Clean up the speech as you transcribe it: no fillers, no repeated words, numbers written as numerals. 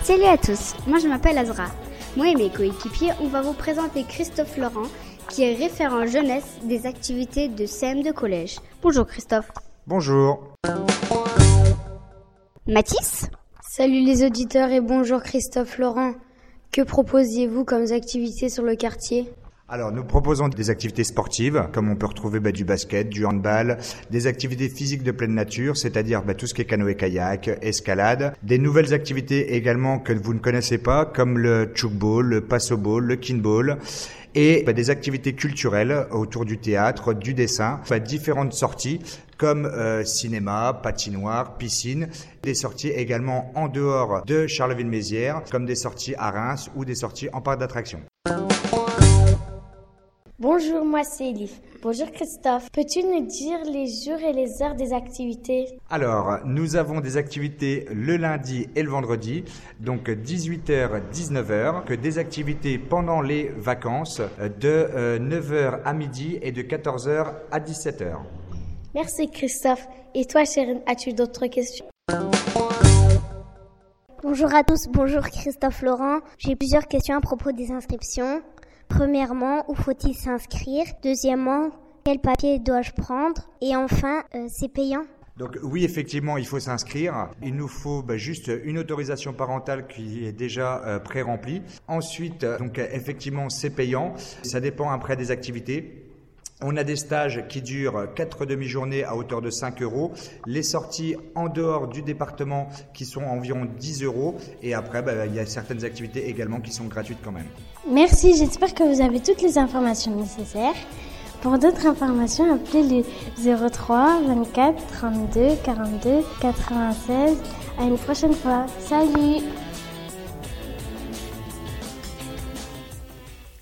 Salut à tous, moi je m'appelle Azra. Moi et mes coéquipiers, on va vous présenter Christophe Laurent, qui est référent jeunesse des activités de CM2 collège. Bonjour Christophe. Bonjour. Mathis. Salut les auditeurs et bonjour Christophe Laurent. Que proposiez-vous comme activités sur le quartier ? Alors, nous proposons des activités sportives, comme on peut retrouver du basket, du handball, des activités physiques de pleine nature, c'est-à-dire tout ce qui est canoë-kayak, escalade, des nouvelles activités également que vous ne connaissez pas, comme le tchoukball, le passo-ball, le kinball, et des activités culturelles autour du théâtre, du dessin, différentes sorties comme cinéma, patinoire, piscine, des sorties également en dehors de Charleville-Mézières, comme des sorties à Reims ou des sorties en parc d'attractions. Bonjour, moi c'est Elif. Bonjour Christophe. Peux-tu nous dire les jours et les heures des activités ? Alors, nous avons des activités le lundi et le vendredi, donc 18h, 19h, que des activités pendant les vacances de 9h à midi et de 14h à 17h. Merci Christophe. Et toi Chérine, as-tu d'autres questions ? Bonjour à tous, bonjour Christophe Laurent. J'ai plusieurs questions à propos des inscriptions. Premièrement, où faut-il s'inscrire ? Deuxièmement, quel papier dois-je prendre ? Et enfin, c'est payant ? Donc oui, effectivement, il faut s'inscrire. Il nous faut juste une autorisation parentale qui est déjà pré-remplie. Ensuite, donc effectivement, c'est payant. Ça dépend après des activités. On a des stages qui durent 4 demi-journées à hauteur de 5 €. Les sorties en dehors du département qui sont environ 10 €. Et après, il y a certaines activités également qui sont gratuites quand même. Merci, j'espère que vous avez toutes les informations nécessaires. Pour d'autres informations, appelez le 03 24 32 42 96. À une prochaine fois. Salut!